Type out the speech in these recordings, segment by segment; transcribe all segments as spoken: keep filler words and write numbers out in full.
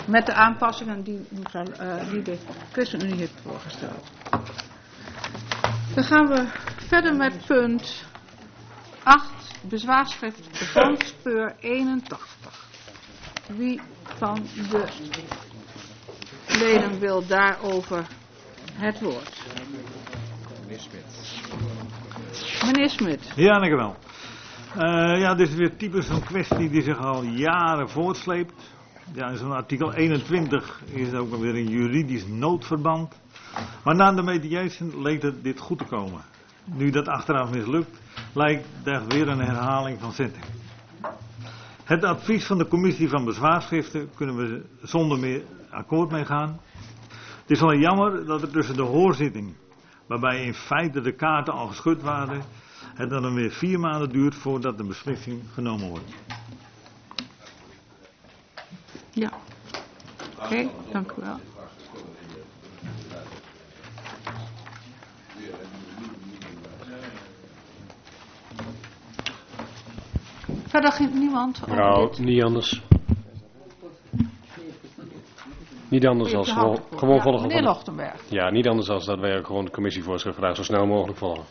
Met de aanpassingen die, mevrouw, uh, die de ChristenUnie heeft voorgesteld. Dan gaan we verder met punt acht, bezwaarschrift Zandspeur eenentachtig. Wie van de leden wil daarover het woord? Meneer Smit. Meneer Smit. Ja, dankjewel. Uh, ja, dit is weer typisch een kwestie die zich al jaren voortsleept. Ja, in zo'n artikel eenentwintig is het ook alweer een juridisch noodverband. Maar na de mediation leek het dit goed te komen. Nu dat achteraf mislukt, lijkt er weer een herhaling van zitting. Het advies van de commissie van bezwaarschriften kunnen we zonder meer akkoord mee gaan. Het is wel jammer dat er tussen de hoorzitting, waarbij in feite de kaarten al geschud waren, het dan weer vier maanden duurt voordat de beslissing genomen wordt. Ja. Oké, okay, dank u wel. Verder geen niemand? Nou, niet anders. Niet anders als gewoon, gewoon ja, volgen. Meneer Lochtenberg. Ja, niet anders als dat wij ook gewoon de commissievoorschrift vandaag zo snel mogelijk volgen.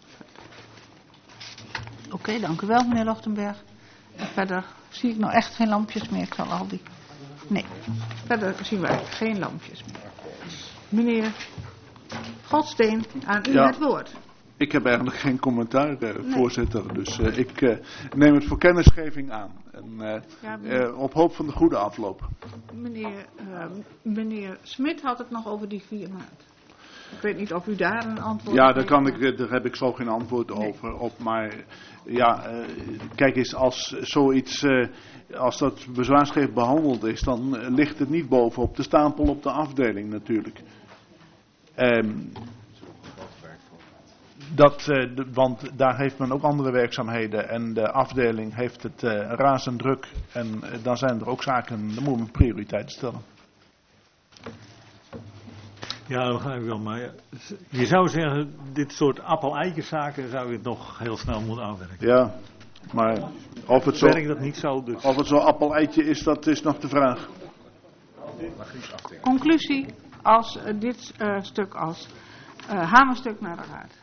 Oké, okay, dank u wel, meneer Lochtenberg. En verder zie ik nou echt geen lampjes meer. Ik zal al die... Nee, verder zien wij geen lampjes meer. Meneer Godsteen, aan u ja. Het woord. Ik heb eigenlijk geen commentaar, uh, nee. voorzitter. Dus uh, ik uh, neem het voor kennisgeving aan. En, uh, ja, meneer, uh, op hoop van de goede afloop. Meneer, uh, meneer Smit had het nog over die vier maanden. Ik weet niet of u daar een antwoord ja, op daar, kan ik, daar heb ik zo geen antwoord nee. over op. Maar ja, uh, kijk eens, als zoiets, uh, als dat bezwaarschrift behandeld is, dan uh, ligt het niet bovenop de stapel op de afdeling natuurlijk. Um, Dat, uh, de, want daar heeft men ook andere werkzaamheden en de afdeling heeft het uh, razend druk. En uh, dan zijn er ook zaken, dan moet men prioriteiten stellen. Ja, dat begrijp ik wel. Maar je zou zeggen, dit soort appel-eitjeszaken zou je nog heel snel moeten afwerken. Ja, maar of het zo, werkt dat niet zo, dus. Of het zo appel-eitje is, dat is nog de vraag. Conclusie als uh, dit uh, stuk als uh, hamerstuk naar de raad.